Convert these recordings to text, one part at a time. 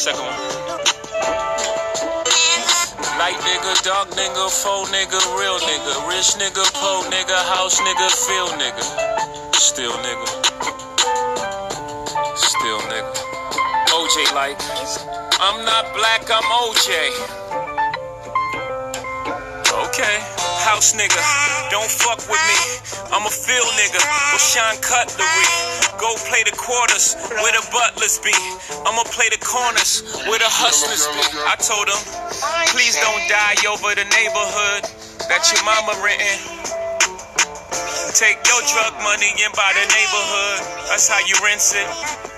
second one. Light nigga, dark nigga, faux nigga, real nigga, rich nigga, poor nigga, house nigga, field nigga, still nigga, still nigga. OJ like, I'm not black, I'm OJ. Okay, house nigga, don't fuck with me. I'm a field nigga with Sean Cutlery. Go play the quarters where the butlers be. I'ma play the corners where the hustlers be. I told him, please don't die over the neighborhood that your mama renting. Take your drug money and buy the neighborhood. That's how you rinse it.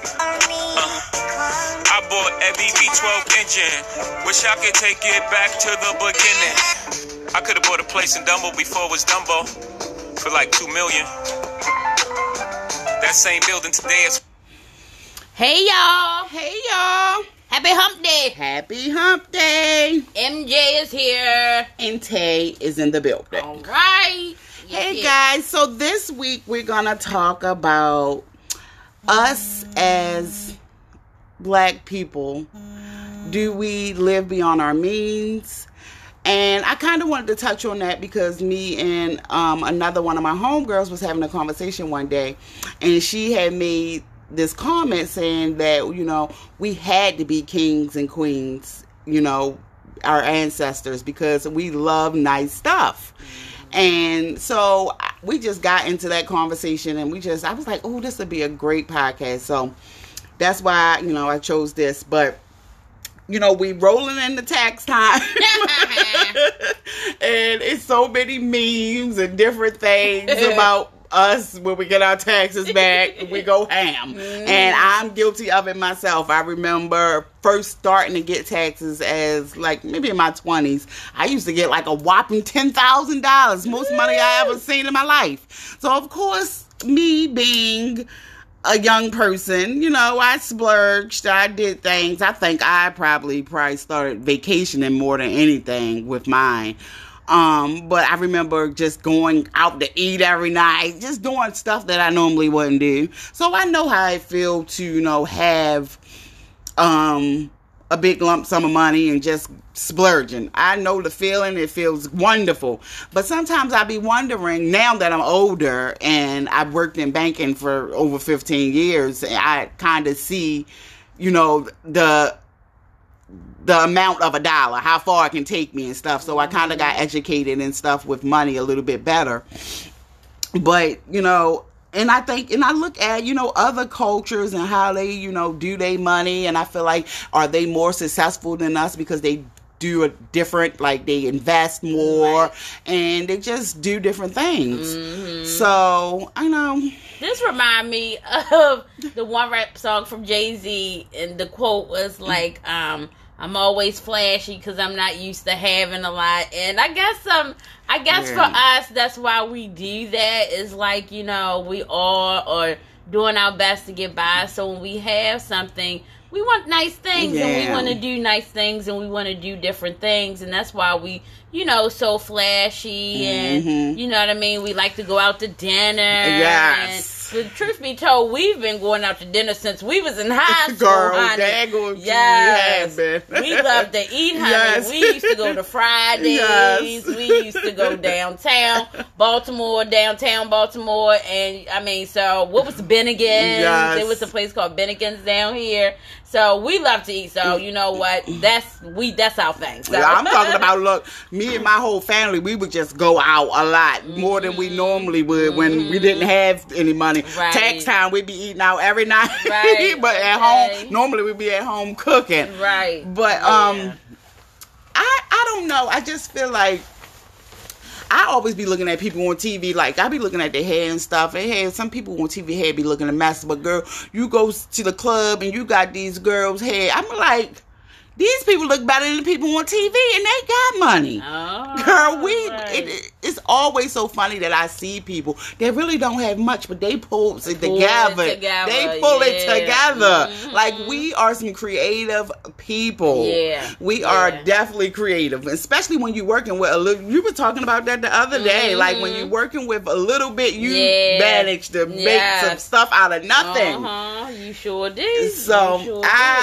I bought every V12 engine. Wish I could take it back to the beginning. I could have bought a place in Dumbo before it was Dumbo for like $2 million. That same building today is. Hey y'all. Hey y'all. Happy hump day. Happy hump day. MJ is here. And Tay is in the building. All right. Hey guys, so this week we're going to talk about us as black people. Do we live beyond our means? And I kind of wanted to touch on that because me and another one of my homegirls was having a conversation one day. And she had made this comment saying that, you know, we had to be kings and queens, you know, our ancestors, because we love nice stuff. And so we just got into that conversation and I was like, oh, this would be a great podcast. So that's why, you know, I chose this. But you know, we rolling in the tax time. And it's so many memes and different things about us when we get our taxes back. We go ham. And I'm guilty of it myself. I remember first starting to get taxes as like maybe in my 20s. I used to get like a whopping $10,000. Most money I ever seen in my life. So of course, me being a young person, you know, I splurged, I did things. I think I probably started vacationing more than anything with mine. But I remember just going out to eat every night, just doing stuff that I normally wouldn't do. So I know how it feels to, you know, have a big lump sum of money and just splurging. I know the feeling. It feels wonderful. But sometimes I be wondering, now that I'm older and I've worked in banking for over 15 years, I kind of see, you know, the amount of a dollar, how far it can take me and stuff. So I kind of got educated and stuff with money a little bit better. But, you know, and I think, and I look at, you know, other cultures and how they, you know, do their money. And I feel like, are they more successful than us because they do a different, like they invest more, right, and they just do different things. So, I know. This remind me of the one rap song from Jay-Z, and the quote was like, I'm always flashy because I'm not used to having a lot. And I guess for us, that's why we do that. Is like, you know, we all are doing our best to get by. So when we have something, we want nice things, and we want to do nice things, and we want to do different things. And that's why we, you know, so flashy, and you know what I mean? We like to go out to dinner. Yes. And the truth be told, we've been going out to dinner since we was in high school, girl, honey. Yes. We love to eat, honey. Yes. We used to go to Fridays. Yes. We used to go downtown Baltimore, and I mean, so what was Bennigan's? Yes. There was a place called Bennigan's down here. So we love to eat. So you know what? That's our thing. So. Yeah, I'm talking about, look, me and my whole family, we would just go out a lot more than we normally would when we didn't have any money. Right. Tax time, we'd be eating out every night. Right. But at home, normally we'd be at home cooking. Right. But I don't know. I just feel like I always be looking at people on TV, like, I be looking at their hair and stuff. And hey, some people on TV hair be looking a mess. But girl, you go to the club and you got these girls' hair. I'm like, these people look better than the people on TV, and they got money. Oh, girl, right. It's always so funny that I see people that really don't have much, but they pull it together. They pull it together. Like, we are some creative people. Yeah. We are definitely creative, especially when you're working with a little. You were talking about that the other day. Like, when you're working with a little bit, you manage to make some stuff out of nothing. You sure did. So,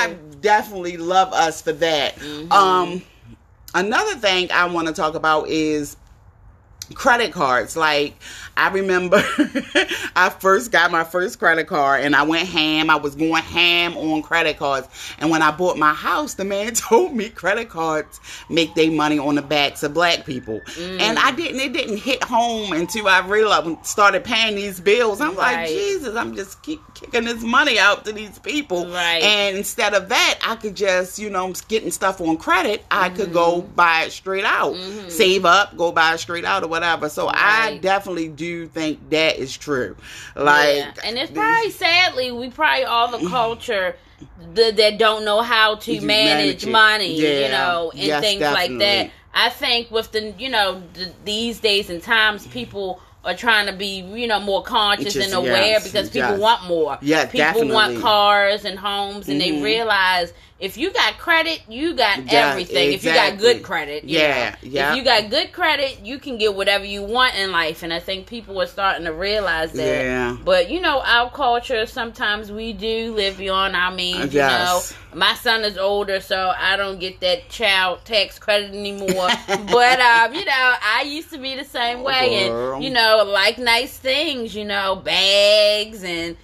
definitely love us for that. Another thing I want to talk about is credit cards. Like, I remember I first got my first credit card and I went ham. I was going ham on credit cards. And when I bought my house, the man told me credit cards make their money on the backs of black people. And it didn't hit home until I realized, started paying these bills. I'm like, Jesus, I'm just keep kicking this money out to these people. Right. And instead of that, I could just, getting stuff on credit, I could go buy it straight out. Save up, go buy it straight out or whatever. So I definitely do think that is true. Like, and it's probably, sadly, we probably all the culture that don't know how to manage money, and things like that. I think with these days and times, people are trying to be, more conscious and aware because people want more. Yeah, people want cars and homes, and they realize if you got credit, you got everything. Exactly. If you got good credit, if you got good credit, you can get whatever you want in life. And I think people are starting to realize that. Yeah. But our culture, sometimes we do live beyond our means. Yes. My son is older, so I don't get that child tax credit anymore. But I used to be the same way, and like nice things, bags, and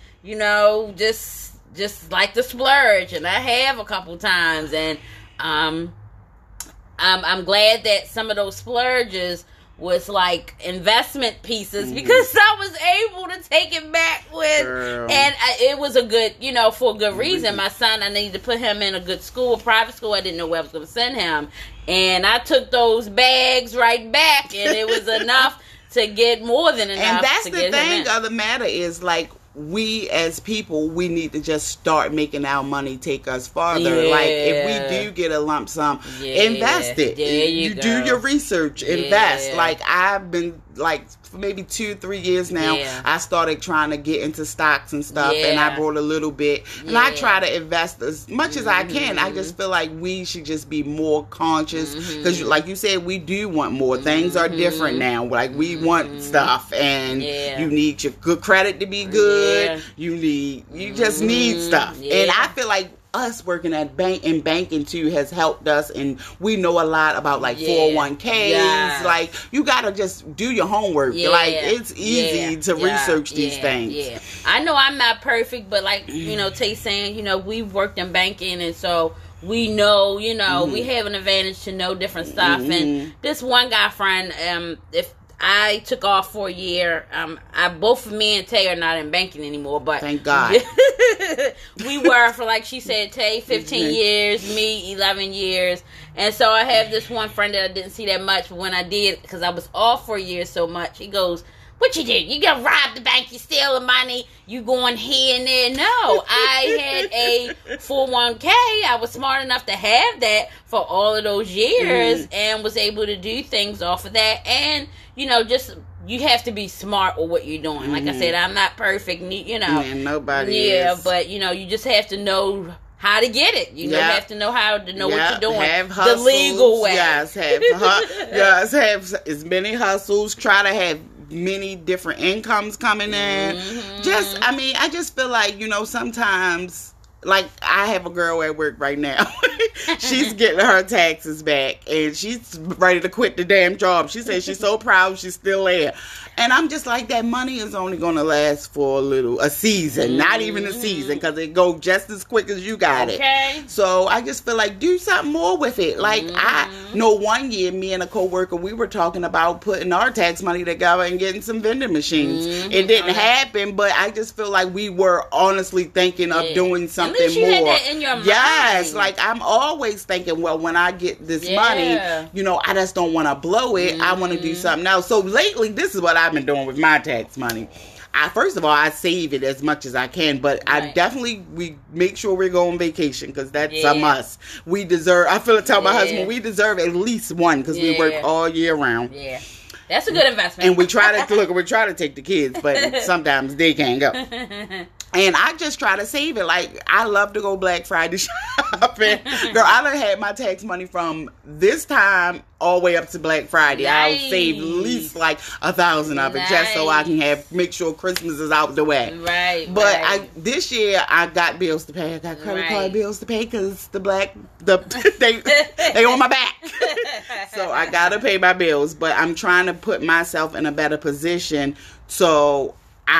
just like to splurge, and I have a couple times, and I'm glad that some of those splurges was like investment pieces because I was able to take it back and it was a good, for a good reason. My son, I needed to put him in a good school, a private school. I didn't know where I was going to send him, and I took those bags right back, and it was enough to get more than enough. And that's to the get thing him in. of the matter is, like, we as people, we need to just start making our money take us farther. Yeah. Like, if we do get a lump sum, invest it. There you go. do your research, invest. Like, I've been, like, for maybe 2-3 years now, I started trying to get into stocks and stuff, and I bought a little bit, and I try to invest as much as I can. I just feel like we should just be more conscious, because like you said, we do want more. Things are different now. Like, we want stuff, and you need your good credit to be good. You just need stuff. And I feel like us working at banking too has helped us, and we know a lot about like 401ks. Like, you gotta just do your homework. Like, it's easy to research these things. I know I'm not perfect, but like Tay saying, we've worked in banking, and so we know, we have an advantage to know different stuff. And this one guy friend, if I took off for a year. Both me and Tay are not in banking anymore, but thank God. We were for, like she said, Tay 15 years, me 11 years, and so I have this one friend that I didn't see that much, but when I did, because I was off for a year so much, he goes, "What you did? You gonna rob the bank? You steal the money? You going here and there?" No, I had a 401k. I was smart enough to have that for all of those years, and was able to do things off of that. And just you have to be smart with what you're doing. Like I said, I'm not perfect. Man, nobody is. But you just have to know how to get it. You have to know how to know what you're doing. Have hustles, the legal way. Yes, have as many hustles. Try to have many different incomes coming in. I just feel like, sometimes, like, I have a girl at work right now. She's getting her taxes back, and she's ready to quit the damn job. She says she's so proud she's still there. And I'm just like, that money is only going to last for a season. Not even a season, because it go just as quick as you got it. So I just feel like, do something more with it. Like, I know one year, me and a coworker, we were talking about putting our tax money together and getting some vending machines. It didn't happen, but I just feel like we were honestly thinking of doing something At least you more. had that in your mind. Yes, like, I'm always thinking, well, when I get this money, I just don't want to blow it. I want to do something else. So lately, this is what I've been doing with my tax money. First of all, I save it as much as I can, but I definitely, we make sure we go on vacation, because that's a must. We deserve, I feel like tell my husband, we deserve at least one, because we work all year round. That's a good investment. And we try to take the kids, but sometimes they can't go. And I just try to save it. Like, I love to go Black Friday shopping. Girl, I done had my tax money from this time all the way up to Black Friday. Nice. I'll save at least like 1,000 of it just so I can make sure Christmas is out the way. Right. But this year I got bills to pay. I got credit card bills to pay because they on my back. So I gotta pay my bills. But I'm trying to put myself in a better position so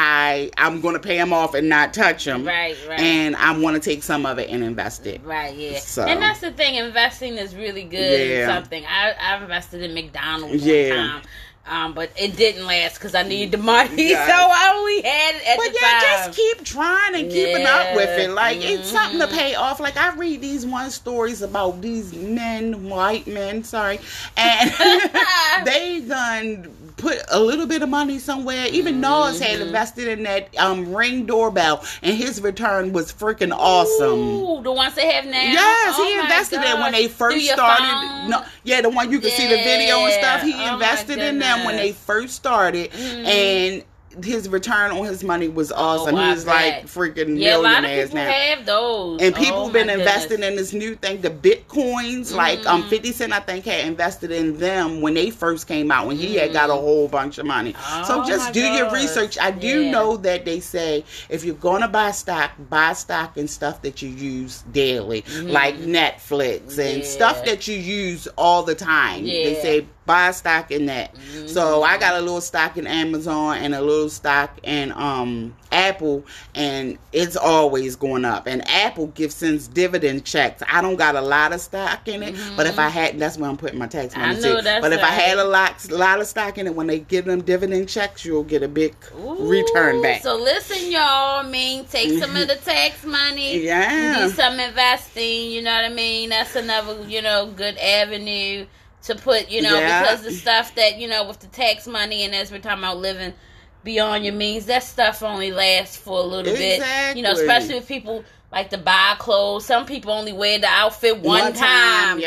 I'm going to pay them off and not touch them. Right. And I want to take some of it and invest it. Right, yeah. So. And that's the thing. Investing is really good in something. I invested in McDonald's one time. But it didn't last because I needed the money. Yes. So I only had it at the time. Just keep trying and keeping up with it. Like, it's something to pay off. Like, I read these stories about these white men, and they done put a little bit of money somewhere. Even Nas had invested in that Ring doorbell, and his return was freaking awesome. Ooh, the ones they have now? Yes, he invested in it when they first started. The one you can see the video and stuff. He invested in them when they first started, and his return on his money was awesome. He was like freaking millionaires now. Have those, and people have been investing in this new thing, the Bitcoins. Like 50 Cent, I think, had invested in them when they first came out, when he had got a whole bunch of money. So just do your research. I do know that they say if you're gonna buy stock in stuff that you use daily, like Netflix and stuff that you use all the time. They say buy stock in that. So I got a little stock in Amazon and a little stock in Apple, and it's always going up. And Apple sends dividend checks. I don't got a lot of stock in it, but if I had, that's where I'm putting my tax money too. But if I had a lot of stock in it, when they give them dividend checks, you'll get a big return back. So listen, y'all. Take some of the tax money. Do some investing. You know what I mean? That's another good avenue to put, because the stuff that, with the tax money, and as we're talking about living beyond your means, that stuff only lasts for a little bit. Especially if people like to buy clothes. Some people only wear the outfit one time.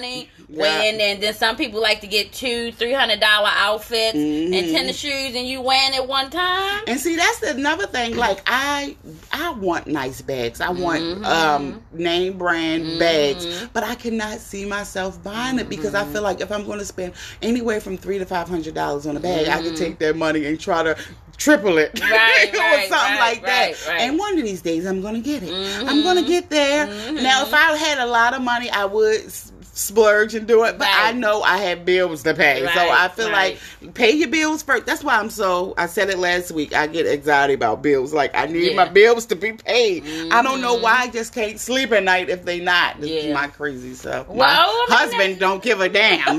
And then some people like to get $200-$300 outfits and tennis shoes, and you wearing it one time. And see, that's another thing. Like, I want nice bags. I want name brand bags, but I cannot see myself buying it because I feel like if I'm going to spend anywhere from $300 to $500 on a bag, I can take that money and try to triple it or something like that. And one of these days, I'm going to get it. I'm going to get there. Now, if I had a lot of money, I would splurge and do it, but I know I have bills to pay, so I feel like pay your bills first. That's why I said it last week, I get anxiety about bills. Like, I need my bills to be paid. I don't know why I just can't sleep at night if they not. This is my crazy stuff. My husband don't give a damn.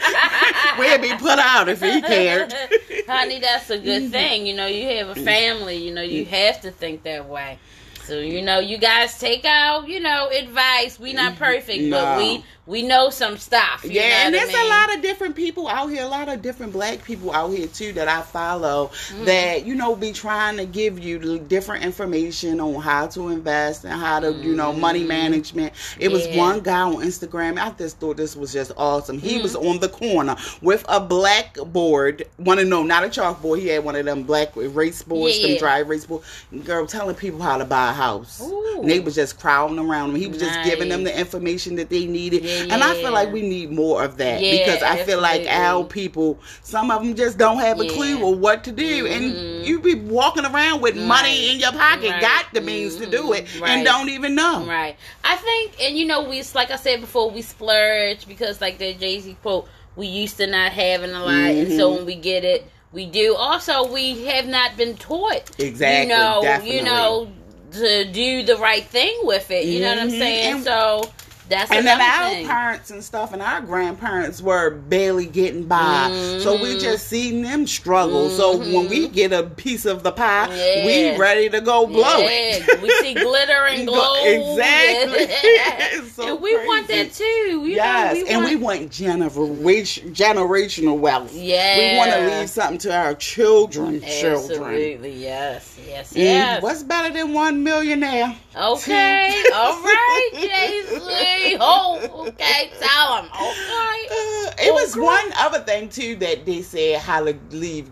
We'd be put out if he cared. Honey, that's a good thing. You have a family, you have to think that way. So, you guys take out, advice. We not perfect, but we know some stuff. You know and there's what I mean? a lot of different people out here, a lot of different black people out here, too, that I follow that, be trying to give you different information on how to invest and how to, money management. It was one guy on Instagram. I just thought this was just awesome. He was on the corner with a blackboard. Not a chalkboard. He had one of them black erase boards, them dry erase boards. Girl, telling people how to buy a house. And they was just crowding around him. He was just giving them the information that they needed. And I feel like we need more of that because I feel like our people, some of them just don't have a clue of what to do. And you be walking around with money in your pocket, got the means to do it, and don't even know. Right. I think, and we, like I said before, we splurge because, like the Jay-Z quote, we used to not having a lot, and so when we get it, we do. Also, we have not been taught, definitely. To do the right thing with it. You know what I'm saying? So that's and then our thing. Parents and stuff and our grandparents were barely getting by, so we just seen them struggle. So when we get a piece of the pie, we ready to go blow it. We see glitter and glow. Exactly. So and we want that too. We want generational wealth. We want to leave something to our children. Absolutely, yes. What's better than one millionaire? Okay, all right, Jay-Z. be whole. Okay, tell him. Okay. It was one other thing too that they said how to leave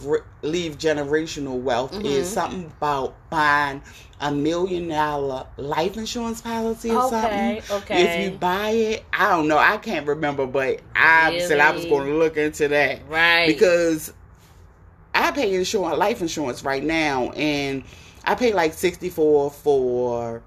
generational wealth is something about buying $1 million life insurance policy or something. Okay. If you buy it, I don't know. I can't remember, but I said I was going to look into that. Right. Because I pay life insurance right now, and I pay like $64 for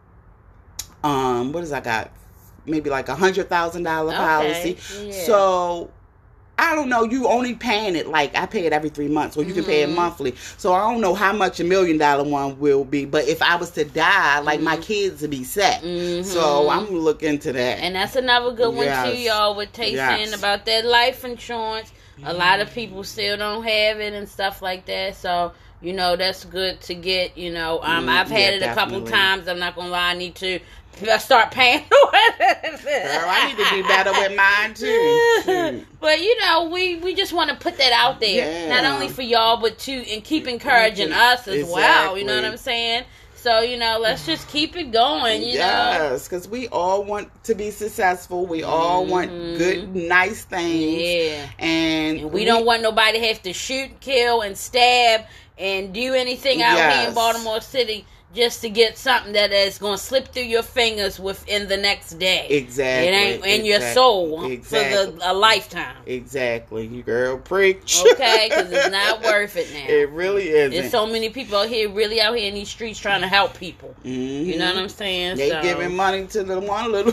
what is I got? Maybe like $100,000 policy. Yeah. So I don't know. You only paying it like I pay it every 3 months, or you can pay it monthly. So I don't know how much $1 million one will be. But if I was to die, like my kids would be set. So I'm gonna look into that. And that's another good one too, y'all. With Tay saying about that life insurance, a lot of people still don't have it and stuff like that. So you know that's good to get. You know, I've had it a couple times. I'm not gonna lie. I need to start paying with it. Girl, I need to be better with mine too. But you know, we just want to put that out there, not only for y'all, but to and keep encouraging us as well. You know what I'm saying? So you know, let's just keep it going. You know, because we all want to be successful. We all want good, nice things. And we don't want nobody to have to shoot, kill, and stab and do anything out here in Baltimore City just to get something that is going to slip through your fingers within the next day. Exactly. It ain't in your soul for a lifetime. Exactly. You girl, preach. Okay, because it's not worth it now. It really isn't. There's so many people out here, really out here in these streets trying to help people. You know what I'm saying? They giving money to the one little...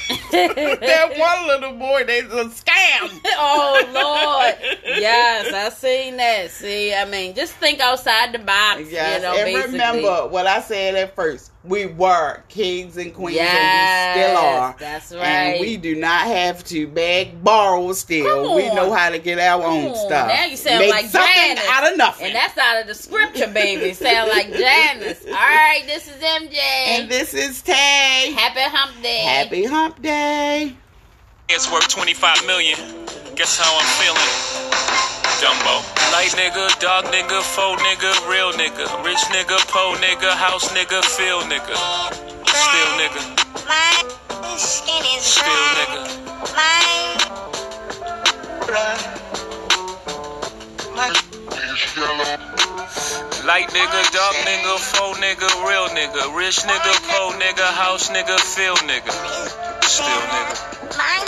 that one little boy, they's a scam. Oh, Lord. Yes, I seen that. See, I mean, just think outside the box. Yes, you know, and basically. remember what I said at first. We were kings and queens, and we still are. That's right. And we do not have to beg, borrow, steal. We know how to get our own stuff. Now you sound Make like something Janice. out of nothing. And that's out of the scripture, baby. Sound like Janice. All right, this is MJ. And this is Tay. Happy Hump Day. Happy Hump Day. It's worth 25 million. Guess how I'm feeling? Dumbo. Light nigga, dog nigga, faux nigga, real nigga, rich nigga, po nigga, house nigga, feel nigga, still nigga, still nigga. Light nigga, dog nigga, faux nigga, real nigga, rich nigga, po nigga, house nigga, feel nigga, still nigga.